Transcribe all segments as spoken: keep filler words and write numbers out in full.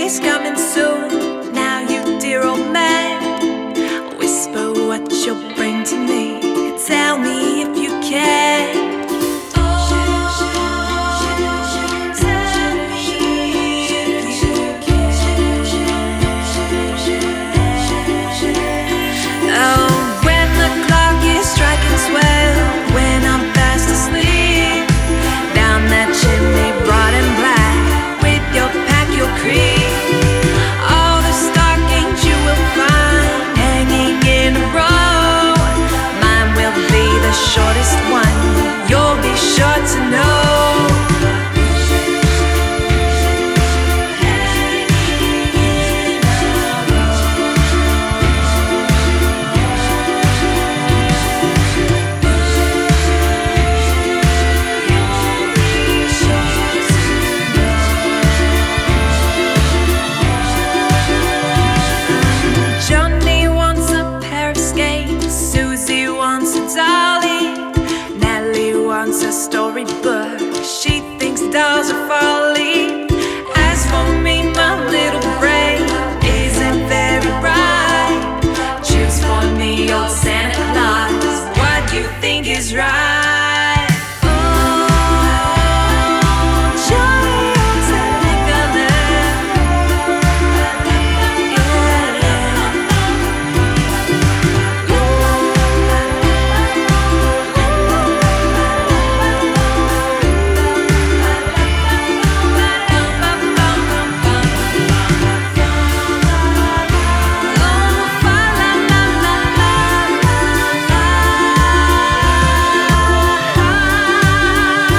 he's coming soon. Now you dear old man, whisper what you'll bring to me. Tell me if you can. A storybook, she thinks dolls are folly. As for me, my little brain isn't very bright. Choose for me, old Santa Claus, what you think is right.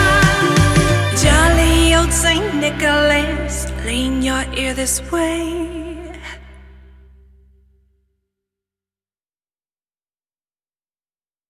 Nicholas, lean your ear this way.